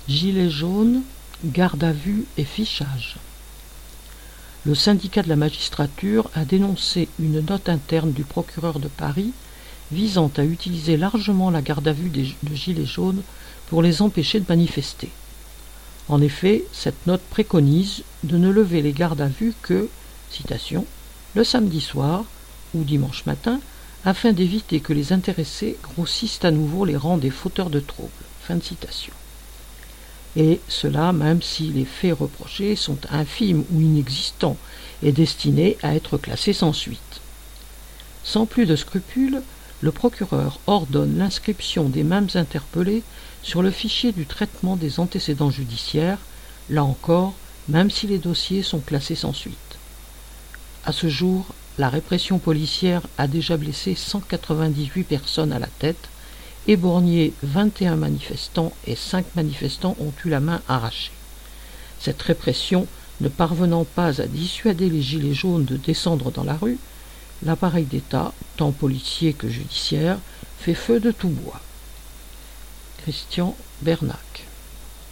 Gilets jaunes, garde à vue et fichage. Le syndicat de la magistrature a dénoncé une note interne du procureur de Paris visant à utiliser largement la garde à vue de Gilets jaunes pour les empêcher de manifester. En effet, cette note préconise de ne lever les gardes à vue que, citation, le samedi soir ou dimanche matin, afin d'éviter que les intéressés grossissent à nouveau les rangs des fauteurs de troubles. Fin de citation. Et cela même si les faits reprochés sont infimes ou inexistants et destinés à être classés sans suite. Sans plus de scrupules, le procureur ordonne l'inscription des mêmes interpellés sur le fichier du traitement des antécédents judiciaires, là encore, même si les dossiers sont classés sans suite. À ce jour, la répression policière a déjà blessé 198 personnes à la tête, éborgné 21 manifestants et 5 manifestants ont eu la main arrachée. Cette répression ne parvenant pas à dissuader les gilets jaunes de descendre dans la rue, l'appareil d'État, tant policier que judiciaire, fait feu de tout bois. Christian Bernac.